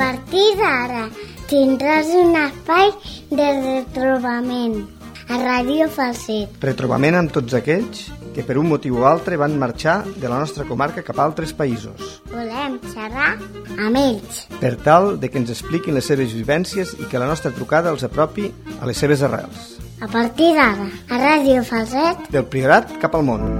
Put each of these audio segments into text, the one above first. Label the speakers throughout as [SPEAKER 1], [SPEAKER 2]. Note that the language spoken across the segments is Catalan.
[SPEAKER 1] partir d'ara tindràs un espai de retrobament a Ràdio Falset.
[SPEAKER 2] Retrobament amb tots aquells que per un motiu o altre van marxar de la nostra comarca cap a altres països.
[SPEAKER 1] Volem xerrar amb ells
[SPEAKER 2] Per tal de que ens expliquin les seves vivències i que la nostra trucada els apropi a les seves arrels.
[SPEAKER 1] a partir d'ara a Ràdio Falset.
[SPEAKER 2] Del Priorat cap al món.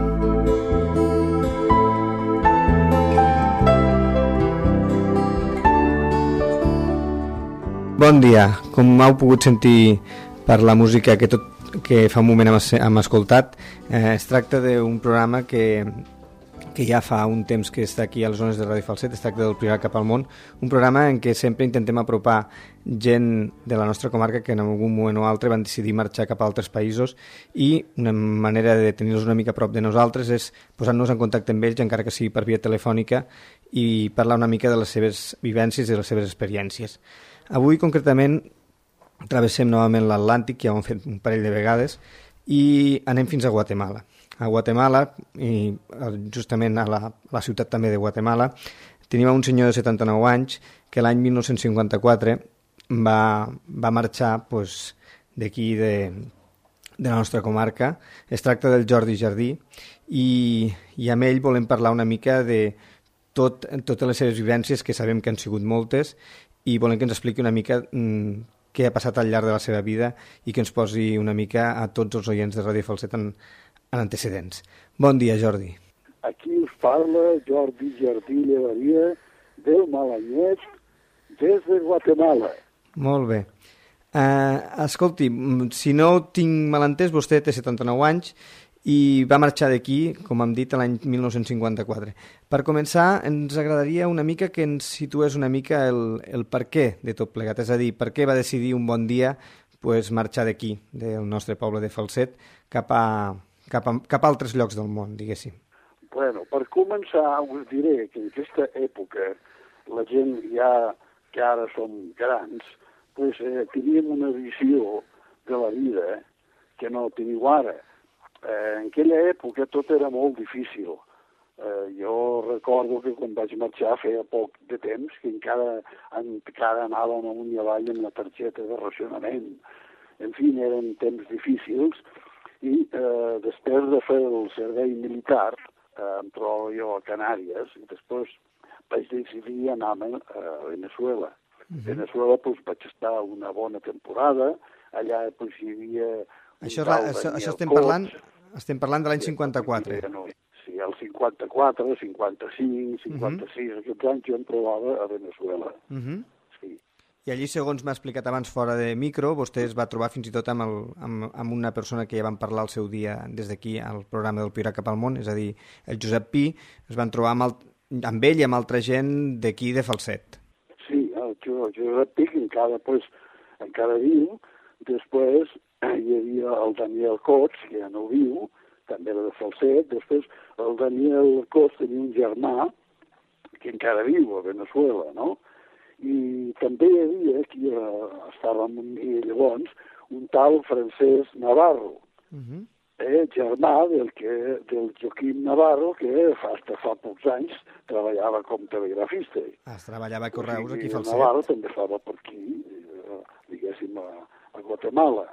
[SPEAKER 2] Bon dia. Com heu pogut sentir per la música que fa un moment hem escoltat, es tracta d'un programa que ja fa un temps que està aquí a les zones de Ràdio Falset, es tracta del Priorat cap al món, un programa en què sempre intentem apropar gent de la nostra comarca que en algun moment o altre van decidir marxar cap a altres països, i una manera de tenir-los una mica a prop de nosaltres és posant-nos en contacte amb ells, encara que sigui per via telefònica, i parlar una mica de les seves vivències i de les seves experiències. Avui, concretament, travessem novament l'Atlàntic, ja ho hem fet un parell de vegades, i anem fins a Guatemala. A Guatemala, i justament a la ciutat també de Guatemala, tenim un senyor de 79 anys que l'any 1954 va marxar d'aquí de la nostra comarca. Es tracta del Jordi Jardí, i amb ell volem parlar una mica de totes les seves vivències, que sabem que han sigut moltes, i volem que ens expliqui una mica què ha passat al llarg de la seva vida i que ens posi una mica a tots els oients de Ràdio Falset en antecedents. Bon dia, Jordi.
[SPEAKER 3] Aquí us parla Jordi Jardí Llevaria del Malanyet des de Guatemala.
[SPEAKER 2] Molt bé. Escolti, si no tinc mal entès, vostè té 79 anys i va marxar d'aquí, com hem dit, l'any 1954. Per començar, ens agradaria una mica que ens situés una mica el per què de tot plegat, és a dir, per què va decidir un bon dia marxar d'aquí, del nostre poble de Falset, cap a altres llocs del món, diguéssim.
[SPEAKER 3] Bueno, per començar, us diré que en aquesta època la gent ja que ara som grans, teníem una visió de la vida que no teniu ara. En aquella època tot era molt difícil. Jo recordo que quan vaig marxar feia poc de temps, que encara anàvem amunt i avall amb la targeta de racionament. En fi, eren temps difícils, i després de fer el servei militar em trobo jo a Canàries, i després vaig decidir anar a Venezuela. A Venezuela vaig estar una bona temporada, allà hi havia...
[SPEAKER 2] Això estem parlant de l'any 54.
[SPEAKER 3] Sí, el 54, 55, 56, aquests anys jo em trobava a Venezuela. Sí.
[SPEAKER 2] I allí, segons m'ha explicat abans fora de micro, vostè es va trobar fins i tot amb una persona que ja van parlar el seu dia des d'aquí al programa del Priorat cap al món, és a dir, el Josep Pi, es van trobar amb ell i amb altra gent d'aquí de Falset.
[SPEAKER 3] Sí, el Josep Pi, que encara viu. Després hi havia el Daniel Cots, que ja no viu, també era de Falset. Després el Daniel Cots tenia un germà que encara viu a Venezuela, no? I també hi havia, aquí estàvem llavors, un tal Francesc Navarro, germà del Joaquim Navarro, que fins fa pocs anys treballava com telegrafista.
[SPEAKER 2] Treballava a Correus aquí a Falset.
[SPEAKER 3] Navarro també estava per aquí, diguéssim, a Guatemala,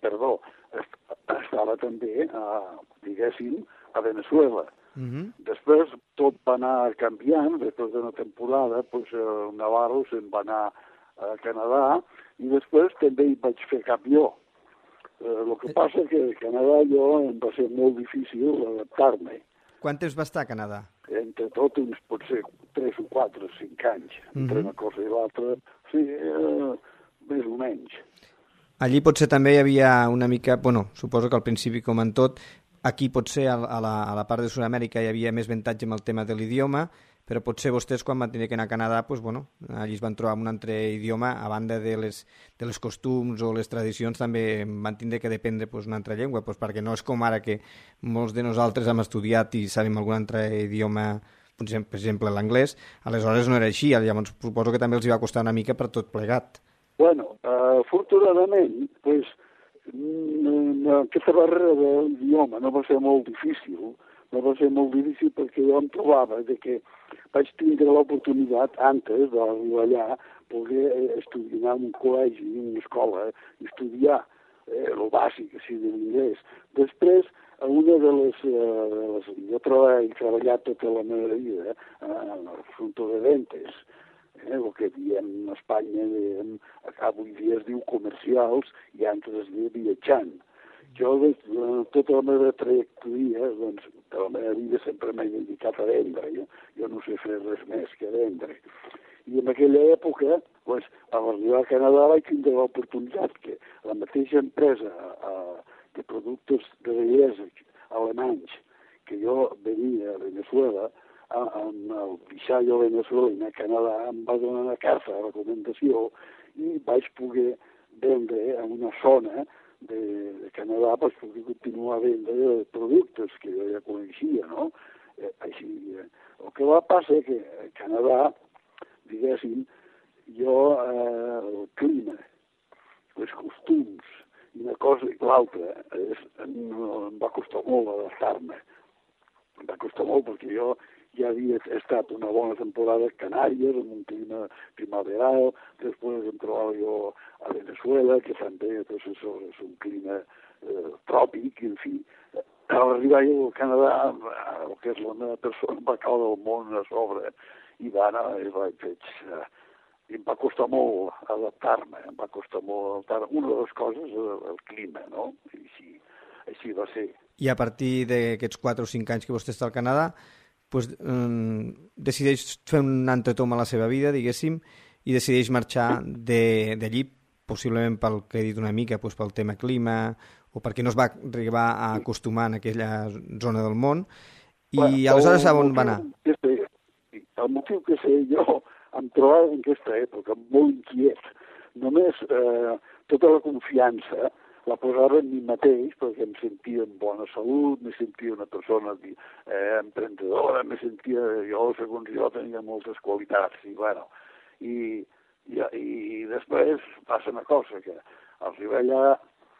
[SPEAKER 3] estava també, diguéssim, a Venezuela. Després tot va anar canviant, després d'una temporada, Navarro se'n va anar a Canadà, i després també hi vaig fer cap jo. El que passa que a Canadà em va ser molt difícil adaptar-me.
[SPEAKER 2] Quant temps va estar a Canadà?
[SPEAKER 3] Entre tot uns, potser 3 o 4 o 5 anys, entre una cosa i l'altra, sí, més o menys.
[SPEAKER 2] Allí potser també hi havia una mica, suposo que al principi com en tot, aquí potser a la part de Sud-amèrica hi havia més avantatge amb el tema de l'idioma, però potser vostès quan van tenir que anar a Canadà, allí es van trobar un altre idioma, a banda de les costums o les tradicions, també van tindre que dependre una altra llengua, perquè no és com ara que molts de nosaltres hem estudiat i sabem algun altre idioma, per exemple l'anglès, aleshores no era així, llavors suposo que també els hi va costar una mica per tot plegat.
[SPEAKER 3] Bueno, afortunadament, aquesta barrera de l'idioma no va ser molt difícil, perquè jo em trobava que vaig tindre l'oportunitat, antes d'arribar allà, poder estudiar en un col·legi, en una escola, estudiar el bàsic, així, de l'inglès. Després, a una de les jo he treballat tota la meva vida en el assumpte de ventes, el que diem a Espanya, avui dia es diu comercials i antes es diu viatjant. Jo, tota la meva trajectòria, doncs, de la meva vida sempre m'he dedicat a vendre. Jo no sé fer res més que vendre. I en aquella època, doncs, a l'arribar a Canadà vaig tindre l'oportunitat que la mateixa empresa de productes de bellesa alemanys que jo venia a Venezuela, amb el Visallo Venezuela a Canadà, em va donar una carta de recomendació i vaig poder vendre en una zona de Canadà, vaig poder continuar a vendre productes que jo ja coneixia, no? Així, el que va passar que a Canadà, diguéssim, jo, el clima, els costums, una cosa i l'altra, em va costar molt adaptar-me. Em va costar molt perquè jo ja havia estat una bona temporada a Canàries, amb un clima primaveral, després em trobava jo a Venezuela, que també doncs, és un clima tròpic, en fi. A l'arribar jo al Canadà, el que és la meva persona, em va caure el món a sobre, i em va costar molt adaptar-me, Una de les coses és el clima, no? I així va ser.
[SPEAKER 2] I a partir d'aquests 4 o 5 anys que vostè està al Canadà, pues, decideix fer un entretom a la seva vida, diguéssim, i decideix marxar d'allí, possiblement pel que he dit una mica, pues, pel tema clima, o perquè no es va arribar a acostumar en aquella zona del món, i aleshores on va anar?
[SPEAKER 3] El motiu que sé jo em trobava en aquesta època molt inquiet. Només tota la confiança la posava en mi mateix perquè em sentia en bona salut, me sentia una persona emprendedora, me sentia jo, segons jo, tenia moltes qualitats. I després passa una cosa, que al arribar allà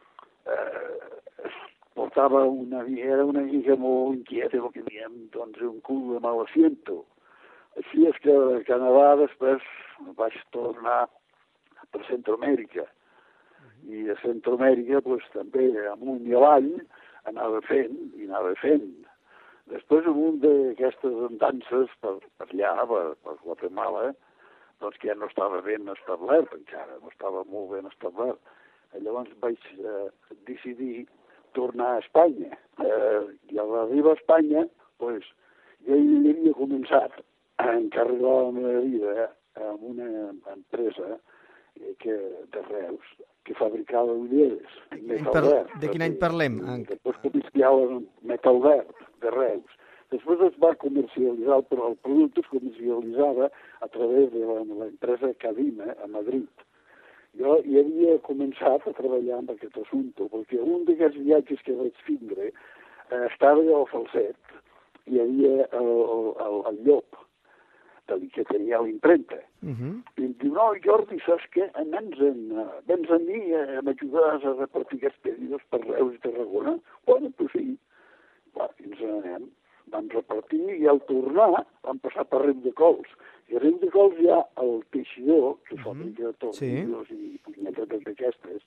[SPEAKER 3] portava era una mica molt inquieta, el que diem, doncs, un cul de mal asiento. Així és que a Canadà després vaig tornar per Centroamèrica. I a Centroamèrica doncs, també amunt i avall anava fent. Després, en un d'aquestes andances per allà, per Guatemala, doncs que ja no estava ben establert encara, no estava molt ben establert. Llavors vaig decidir tornar a Espanya. I a l'arribar a Espanya, doncs, jo hi havia començat a encarregar la meva vida en una empresa de Reus que fabricava ulleres, metal verd.
[SPEAKER 2] De quin any parlem?
[SPEAKER 3] Després comerciava metal verd de Reus. Després es va comercialitzar, però el producte es comercialitzava a través de l'empresa Cadima a Madrid. Jo hi havia començat a treballar amb aquest assumpte, perquè un d'aquests viatges que vaig tindre estava al Falset, hi havia el Llop, que tenia l'impremta. I em diu, no, Jordi, saps què? Vens a mi, m'ajudaràs a repartir aquests pedidos per Reus i Tarragona? Bueno, pues sí. I ens n'anem. Vam repartir i al tornar vam passar per Riudecols. I a Riudecols hi ha el teixidor, que fabrica tornillos i punyetetes d'aquestes,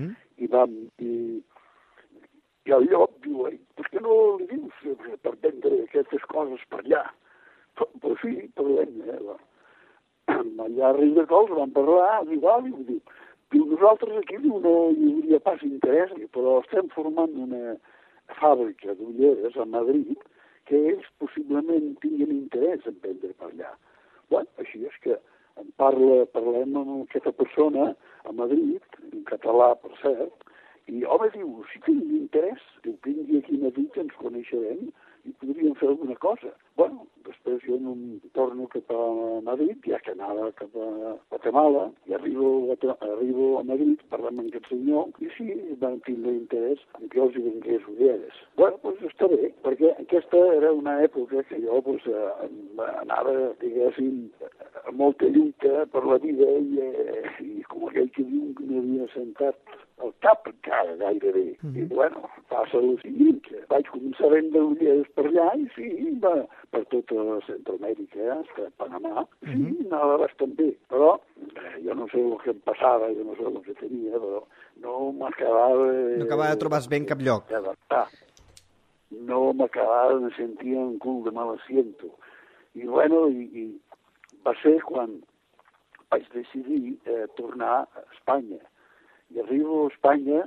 [SPEAKER 3] i el Llop diu, per què no li dius per vendre aquestes coses per allà? Però sí, parlem, allà a Riudecols vam parlar, diu, nosaltres aquí no hi hauria pas interès, però estem formant una fàbrica d'ulleres a Madrid que ells possiblement tinguin interès en vendre per allà. Bueno, així és que parlem amb aquesta persona a Madrid, en català, per cert, i home diu, si tinc interès, diu, vingui aquí a Madrid, ens coneixerem i podríem fer alguna cosa. Bueno, després jo no em torno cap a Madrid, ja que anava cap a Guatemala, i arribo a Madrid, parlem amb aquest senyor, i sí, van tindre interès en que els hi vengués ulleres. Bueno, doncs està bé, perquè aquesta era una època que jo anava, diguéssim, a molta lluita per la vida i com aquell que diu que m'havia sentat al cap encara gairebé. I bueno, passa el seguint, que vaig començar a vendre ulleres per allà i sí, per tota Centroamèrica, fins a Panamà, sí, anava bastant bé. Però jo no sé el que em passava, jo no sé el que tenia, però no m'acabava...
[SPEAKER 2] No acabava de trobar bé en cap lloc.
[SPEAKER 3] D'adaptar. No m'acabava de sentir un cul de mal asiento. I bueno, i va ser quan vaig decidir tornar a Espanya. I arribo a Espanya,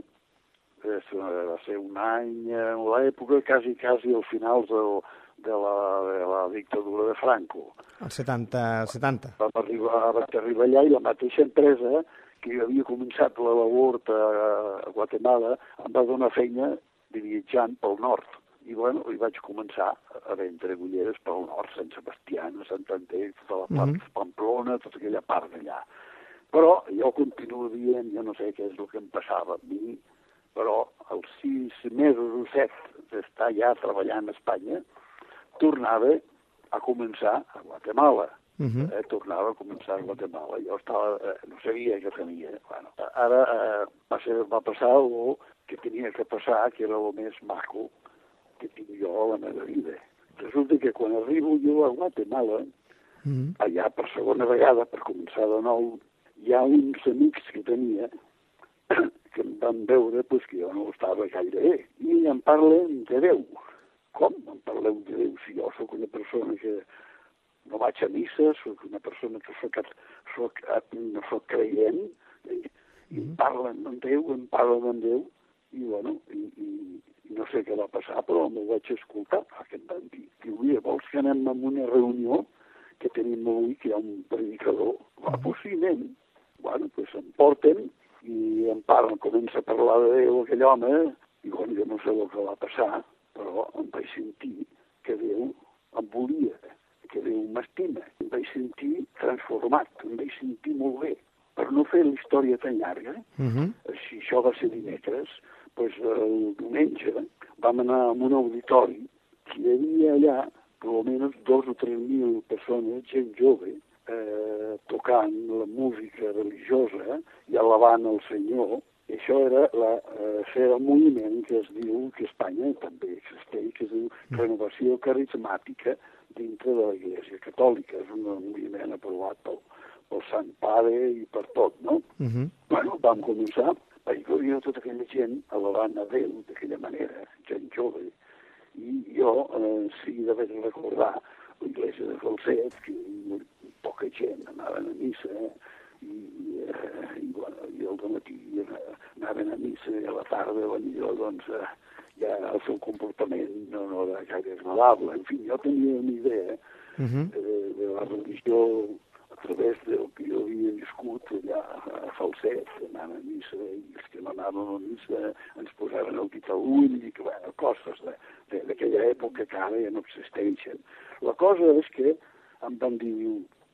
[SPEAKER 3] va ser un any, en l'època quasi al final de la dictadura de Franco.
[SPEAKER 2] El 70.
[SPEAKER 3] Vaig arribar allà i la mateixa empresa que jo havia començat la labor a Guatemala em va donar feina de viatjant pel nord. I bueno, i vaig començar a vendre ulleres pel nord, Sant Sebastià, Sant Andreu, tota la part de Pamplona, tota aquella part d'allà. Però jo continuo dient, jo no sé què és el que em passava a mi, però als 6 mesos o 7 d'estar ja treballant a Espanya, tornava a començar a Guatemala. Tornava a començar a Guatemala. Jo no sabia què tenia. Bueno, ara va passar el que tenia que passar, que era el més maco que tinc jo a la meva vida. Resulta que quan arribo jo a Guatemala, allà per segona vegada, per començar de nou, hi ha uns amics que tenia que em van veure que jo no estava gaire bé. I em parlen de Déu. Com em parleu de Déu si jo sóc una persona que no vaig a missa, sóc una persona que no sóc creient, i em parlen d'en Déu, i bueno, i no sé què va passar, però m'ho vaig escoltar, que em van dir. Diu, vols que anem a una reunió que tenim avui, que hi ha un predicador? Va, doncs sí, anem. Bueno, doncs em porten i em parlen, comença a parlar de Déu aquell home, i bueno, jo no sé el que va passar, però em vaig sentir que Déu em volia, que Déu m'estima. Em vaig sentir transformat, em vaig sentir molt bé. Per no fer la història tan llarga, si això va ser dimecres, doncs el diumenge vam anar a un auditori que hi havia allà almenys 2 o 3.000 persones, gent jove, tocant la música religiosa i alabant el Senyor. I això era el moviment que es diu, que a Espanya també existeix, que es diu Renovació Carismàtica dintre de l'Església Catòlica. És un moviment aprovat pel Sant Pare i per tot, no? Bueno, vam començar, vaig veure tota aquella gent alabant a Déu d'aquella manera, gent jove, i jo sí d'haver de recordar l'Església de Falset, que poca gent anaven a missa, i al dematí anaven a missa, i a la tarda, potser, doncs, ja el seu comportament no era gaire agradable. En fi, jo tenia una idea de la religió a través del que jo havia viscut allà a Falset, anant a missa, i els que no anaven a missa ens posaven el dit a l'ull, i que, bueno, coses d'aquella època que ara ja no existeixen. La cosa és que em van dir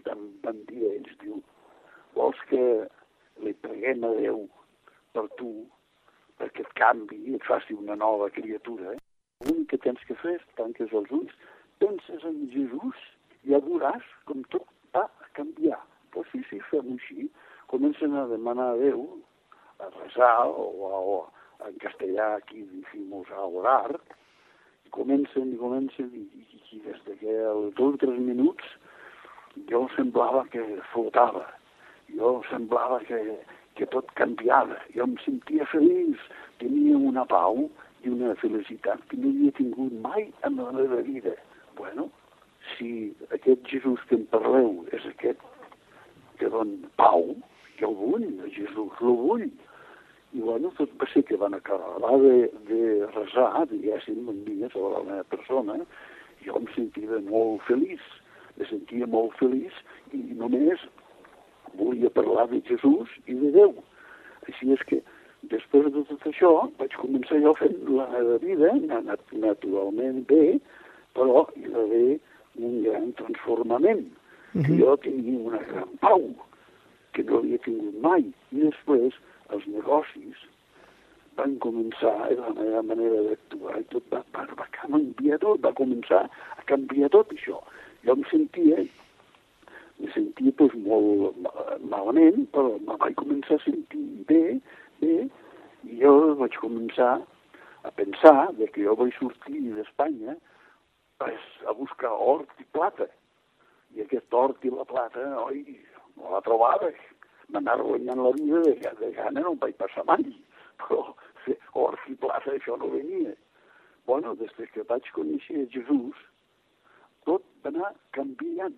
[SPEAKER 3] ells, diu, vols que li preguem a Déu per tu, perquè et canvi i et faci una nova criatura? L'únic que tens que fer és tanques els ulls, penses en Jesús i ja veuràs com tot va canviar. Doncs sí, fem així. Comencen a demanar a Déu, a rezar, o en castellà aquí decimos a orar, i comencen, i des que als 2 o 3 minuts jo semblava que flotava, jo semblava que tot canviava, jo em sentia feliç, tenia una pau i una felicitat que no havia tingut mai en la meva vida. Bueno, si aquest Jesús que em parleu és aquest que dona pau, jo el vull, Jesús el vull. I bueno, tot va ser que van acabar de resar, diguéssim, amb mi, sobre la meva persona, jo em sentia molt feliç, i només volia parlar de Jesús i de Déu. Així és que, després de tot això, vaig començar jo fent la meva vida, naturalment bé, però hi va haver un gran transformament, que jo tenia una gran pau, que no havia tingut mai. I després els negocis van començar, la meva manera d'actuar, i tot va canviar tot, va començar a canviar tot això. Jo em sentia doncs, molt malament, però me vaig començar a sentir bé, i jo vaig començar a pensar que jo vaig sortir d'Espanya a buscar or i plata. I aquest or i la plata, oi, no la trobava. m'anar guanyant la vida de gana no em vaig passar mai, però hort i plaça això no venia. Bueno, des que vaig conèixer Jesús, tot va anar canviant.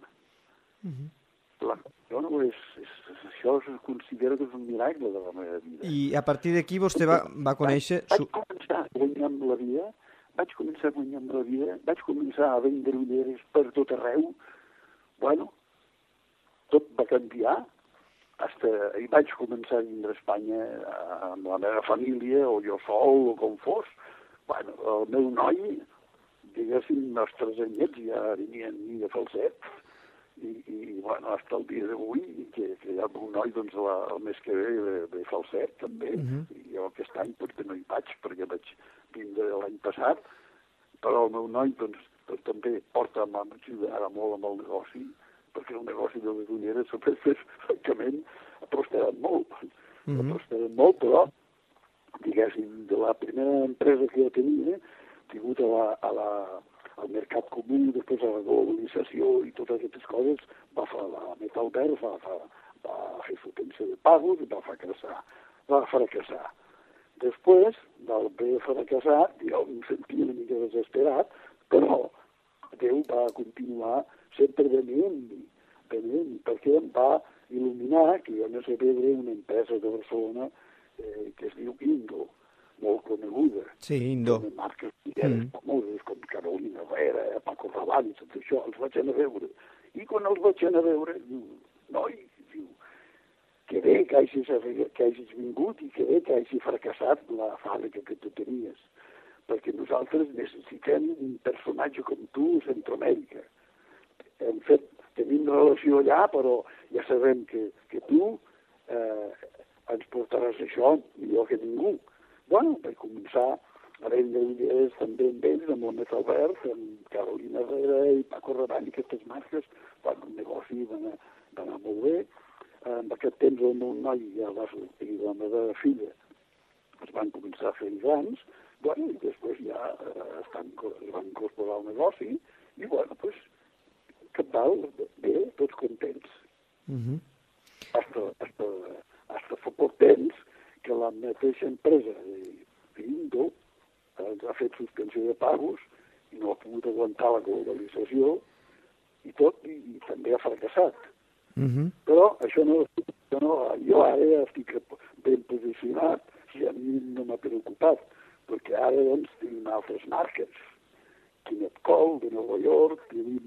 [SPEAKER 3] Bueno, això es considera que és un miracle de la meva vida.
[SPEAKER 2] I a partir d'aquí vostè va conèixer...
[SPEAKER 3] Vaig començar a guanyar-me la vida, vaig començar a vendre ulleres per tot arreu. Bueno, tot va canviar. I vaig començar a vindre a Espanya amb la meva família, o jo sol, o com fos. Bueno, el meu noi, diguéssim, els 3 anyets ja venien ni de falset, i bueno, fins al dia d'avui, que hi ha un noi, doncs, el mes que ve de falset, també, i jo aquest any potser no hi vaig, perquè vaig vindre l'any passat, però el meu noi, doncs, també m'ajuda ara molt amb el negoci, perquè el negoci de les ulleres, francament, ha prosperat molt. Ha prosperat molt, però, diguéssim, de la primera empresa que jo tenia, tingut al mercat comú, després a la globalització i totes aquestes coses, va fer la Metalbert, va fer suspensió de pagos i va fracassar. Després d'haver fracassat, jo em sentia una mica desesperat, però Déu va continuar sempre venint, perquè em va il·luminar que jo anés a veure una empresa de Barcelona que es diu Indo, molt coneguda.
[SPEAKER 2] Sí, Indo.
[SPEAKER 3] Marques famoses com Carolina Herrera, Paco Rabanne, tot això, els vaig anar a veure. I quan els vaig anar a veure, diu, noi, que bé que hagis vingut i que bé que hagis fracassat la fàbrica que tu tenies, perquè nosaltres necessitem un personatge com tu a Centroamèrica. Tenim relació allà, però ja sabem que tu ens portaràs això millor que ningú. Bueno, vaig començar a vendre ulleres també amb ells, amb la Metalbert, amb Carolina Herrera i Paco Rabanne, aquestes marques. Bueno, el negoci va anar molt bé. En aquest temps el meu noi i la meva filla es van començar a fer grans, bueno, i després ja es van incorporar al negoci, i bueno, doncs, cabdal, bé, tots contents. Hasta fa poc temps que la mateixa empresa d'Indo ens ha fet suspensió de pagos i no ha pogut aguantar la globalització i també ha fracassat. Però això no, jo ara ja estic ben posicionat i a mi no m'ha preocupat, perquè ara doncs tenim altres marques. Kenneth Cole de Nova York, tenim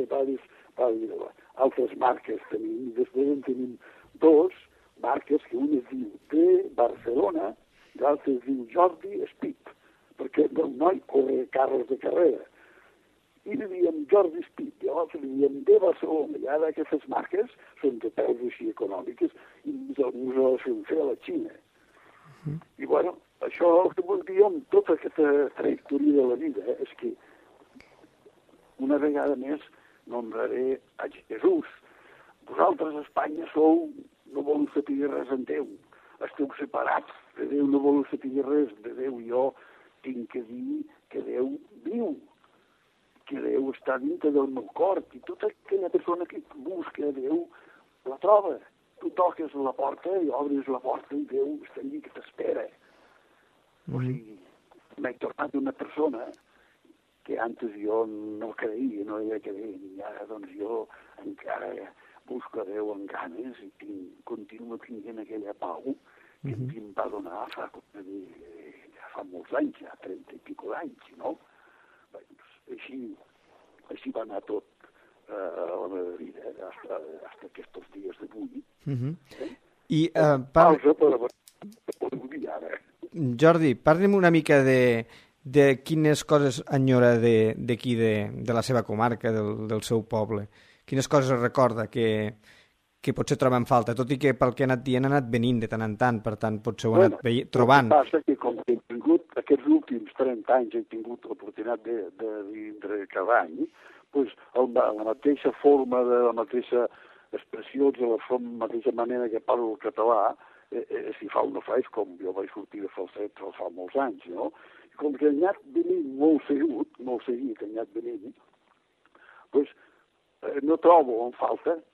[SPEAKER 3] altres marques tenim, i després en tenim 2 marques que una es diu de Barcelona i l'altra es diu Jordi Speed, perquè el noi corre carros de carrera. I li diem Jordi Speed, i l'altre li diem de Barcelona, i ara aquestes marques són de peus així econòmiques i us fem fer a la Xina. I bueno, això el que vull dir amb tota aquesta trajectòria de la vida és que una vegada més nombraré a Jesús. Vosaltres a Espanya no voleu saber res en Déu. Esteu separats de Déu, no voleu saber res de Déu. Jo tinc que dir que Déu viu, que Déu està dintre del meu cor, i tota aquella persona que busca a Déu la troba. Tu toques la porta i obres la porta i Déu està allí que t'espera. O sigui, m'he tornat una persona que antes jo no creia, no havia cregut, i ara doncs jo encara busco a Déu amb ganes i continuo tinguent aquella pau que em va donar fa molts anys, ja 30 i pico d'anys, no? Així va anar tot a la meva vida, fins aquests dies d'avui.
[SPEAKER 2] I
[SPEAKER 3] pausa per dir ara.
[SPEAKER 2] Jordi, parli'm una mica de quines coses enyora d'aquí, de la seva comarca, del seu poble. Quines coses recorda que potser troba en falta, tot i que pel que ha anat dient ha anat venint de tant en tant, per tant potser ho ha anat trobant.
[SPEAKER 3] El que passa que com he tingut aquests últims 30 anys, he tingut l'oportunitat de vindre cada any, doncs la mateixa forma, de la mateixa expressió, de la mateixa manera que parlo el català, si fa o no fa, és com jo vaig sortir de falset fa molts anys, no? I com que he anat venint molt seguit, he anat venint, doncs no trobo en falta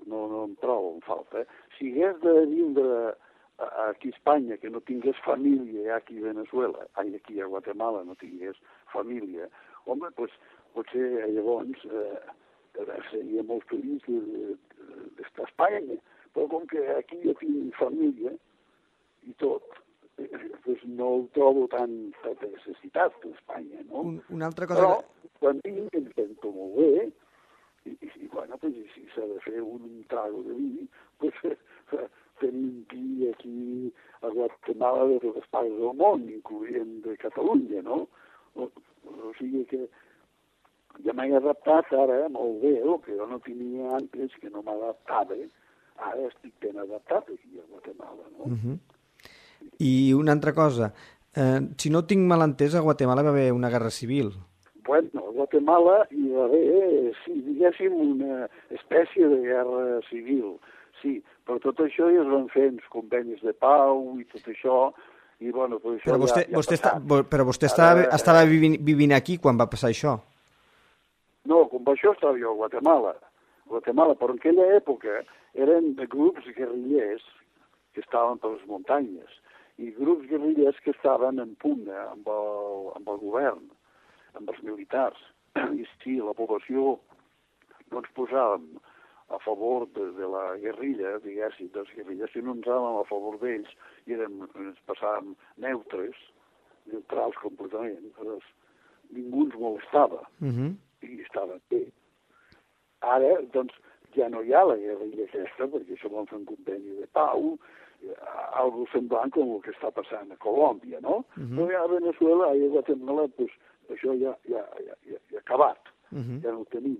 [SPEAKER 3] no em trobo en falta. Si hagués de vindre aquí a Espanya, que no tingués família aquí a Venezuela, aquí a Guatemala no tingués família, home, doncs potser llavors seria molt feliç d'estar a Espanya, però com que aquí jo tinc família i tot, doncs no ho trobo tan necessitat a Espanya, no?
[SPEAKER 2] Una altra cosa...
[SPEAKER 3] Però quan vinc em sento molt bé, i bueno, pues, si s'ha de fer un trago de vi, pues, tenim vi aquí a Guatemala de totes parts del món, incloent de Catalunya, no? O sigui que ja m'he adaptat ara molt bé, el que jo no tenia antes, que no m'adaptava, ara estic ben adaptat aquí a Guatemala, no?
[SPEAKER 2] I una altra cosa, si no tinc mal entès, a Guatemala va haver una guerra civil.
[SPEAKER 3] Bueno, a Guatemala hi va haver, sí, diguéssim, una espècie de guerra civil, sí, però tot això ja es van fer els convenis de pau i tot això, i bueno, pues això
[SPEAKER 2] però vostè estava vivint aquí quan va passar això?
[SPEAKER 3] No, com això estava jo a Guatemala, però en aquella època eren grups guerrillers que estaven per les muntanyes i grups guerrillers que estaven en pugna amb el govern, amb els militars. I sí, la població no ens posàvem a favor de la guerrilla, diguéssim, dels guerrilles, si no ens anàvem a favor d'ells i ens passàvem neutrals completament, però ningú ens molestava. I estava bé. Ara, doncs, ja no hi ha la guerrilla aquesta, perquè això van fer un conveni de pau, algo semblant com el que està passant a Colòmbia, no? Però ja a Venezuela i a Guatemala, doncs, això ja ha acabat, ja no ho tenim.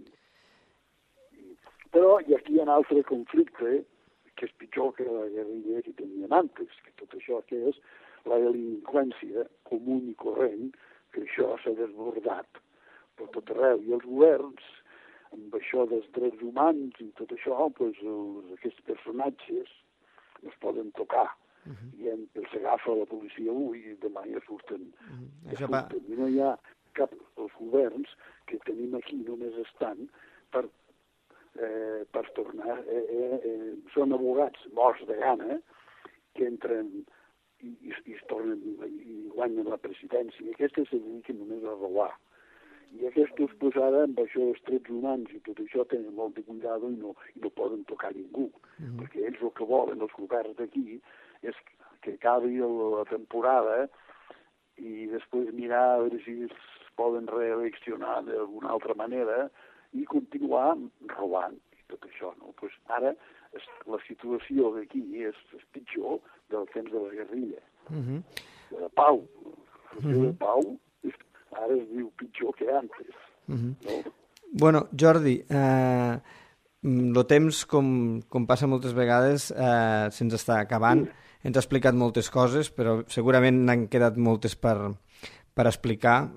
[SPEAKER 3] Però aquí hi ha un altre conflicte que és pitjor que la guerrilla que teníem antes, que tot això que és la delinqüència comú i corrent, que això s'ha desbordat per tot arreu. I els governs, amb això dels drets humans i tot això, doncs, aquests personatges no es poden tocar. I s'agafa la policia avui i demà ja surten. I no hi ha cap dels governs que tenim aquí, només estan per tornar. Són abogats morts de gana que entren i es tornen i guanyen la presidència. I aquestes se dediquen només a robar. I aquests, pues, ara, amb això dels drets humans i tot això, tenen molt de cuidado i no poden tocar ningú. Perquè ells el que volen, els governs d'aquí, és que acabi la temporada i després mirar a veure si es poden reeleccionar d'alguna altra manera i continuar robant i tot això, no? Pues ara la situació d'aquí és pitjor del temps de la guerrilla. De la pau. De pau ara es diu pitjor que antes. No?
[SPEAKER 2] Bueno, Jordi, el temps, com passa moltes vegades, se'ns està acabant. Ens ha explicat moltes coses, però segurament n'han quedat moltes per explicar.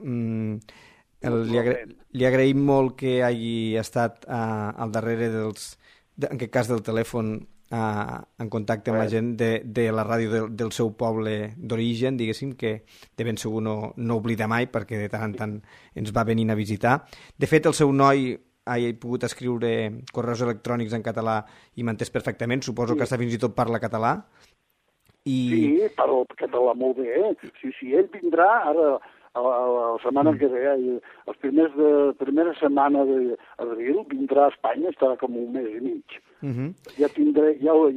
[SPEAKER 2] Li agraïm molt que hagi estat al darrere en aquest cas del telèfon, en contacte amb la gent de la ràdio del seu poble d'origen, diguéssim, que de ben segur no oblida mai, perquè de tant en tant ens va venint a visitar. De fet, el seu noi ha pogut escriure correus electrònics en català i m'entès perfectament, suposo que fins i tot parla català.
[SPEAKER 3] Sí, parla català molt bé. Sí, ell vindrà ara la setmana que ve, la primera setmana d'abril, vindrà a Espanya, estarà com un mes i mig. Ja tindré,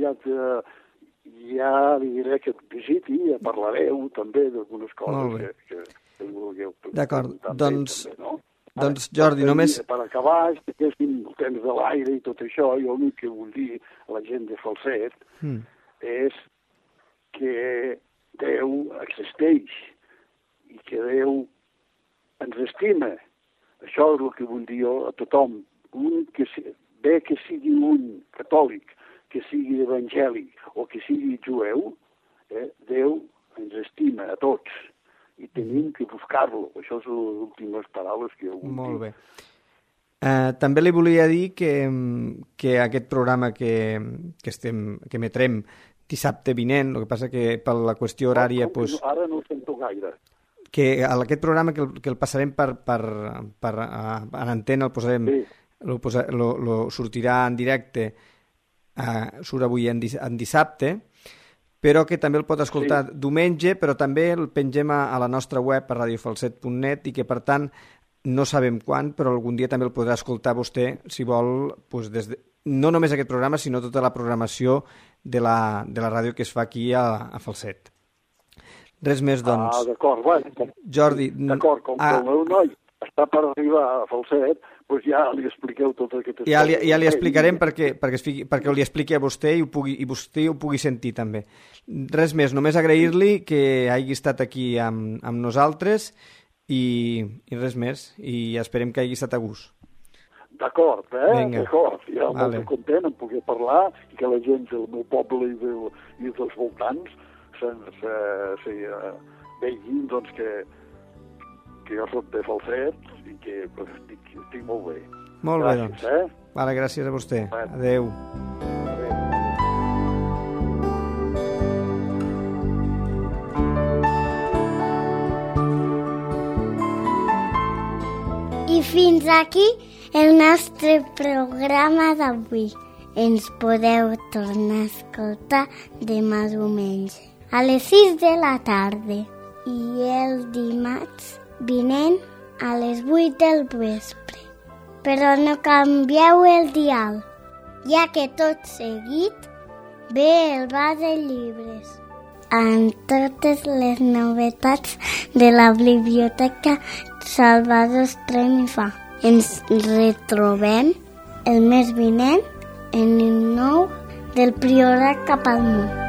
[SPEAKER 3] ja li diré que et visiti, ja parlareu també d'algunes coses que vulgueu.
[SPEAKER 2] D'acord, doncs Jordi, només...
[SPEAKER 3] Per acabar, que és el temps de l'aire i tot això, jo l'únic que vull dir a la gent de Falset és que Déu existeix i que Déu ens estima. Això és el que vull dir jo a tothom. Bé que sigui un catòlic, que sigui evangèlic o que sigui jueu, Déu ens estima a tots i tenim que buscar-lo. Això són les últimes paraules que jo vull dir.
[SPEAKER 2] Molt bé. També li volia dir que aquest programa que emetrem dissabte vinent, el que passa que per la qüestió horària...
[SPEAKER 3] Ara no ho sento gaire.
[SPEAKER 2] Que aquest programa que el passarem per antena, el posarem... Sí. Sortirà en directe surt avui en dissabte, però que també el pot escoltar diumenge, però també el pengem a la nostra web, a radiofalset.net, i que, per tant, no sabem quan, però algun dia també el podrà escoltar vostè, si vol, doncs, no només aquest programa, sinó tota la programació de la ràdio que es fa aquí a Falset. Res més, doncs.
[SPEAKER 3] D'acord, bueno.
[SPEAKER 2] Jordi...
[SPEAKER 3] D'acord, com que el meu noi està per arribar a Falset, doncs ja li expliqueu tot aquest...
[SPEAKER 2] Ja li explicarem perquè li expliqui a vostè i vostè ho pugui sentir també. Res més, només agrair-li que hagi estat aquí amb nosaltres i res més, i esperem que hagi estat a gust.
[SPEAKER 3] D'acord,
[SPEAKER 2] Vinga.
[SPEAKER 3] D'acord. Ja molt content en poder parlar i que la gent del meu poble i dels voltants vegin doncs, que jo soc de Falset i que estic molt bé.
[SPEAKER 2] Molt bé, doncs. Vale, gràcies a vostè. Adéu.
[SPEAKER 1] I fins aquí el nostre programa d'avui. Ens podeu tornar a escoltar demà diumenge a les 6 de la tarda i el dimarts vinent a les 8 del vespre. Però no canvieu el dial, ja que tot seguit ve el bar de llibres amb totes les novetats de la biblioteca Salvador Estrem i Fa. Ens retrobem el mes vinent en el nou del Priorat cap al món.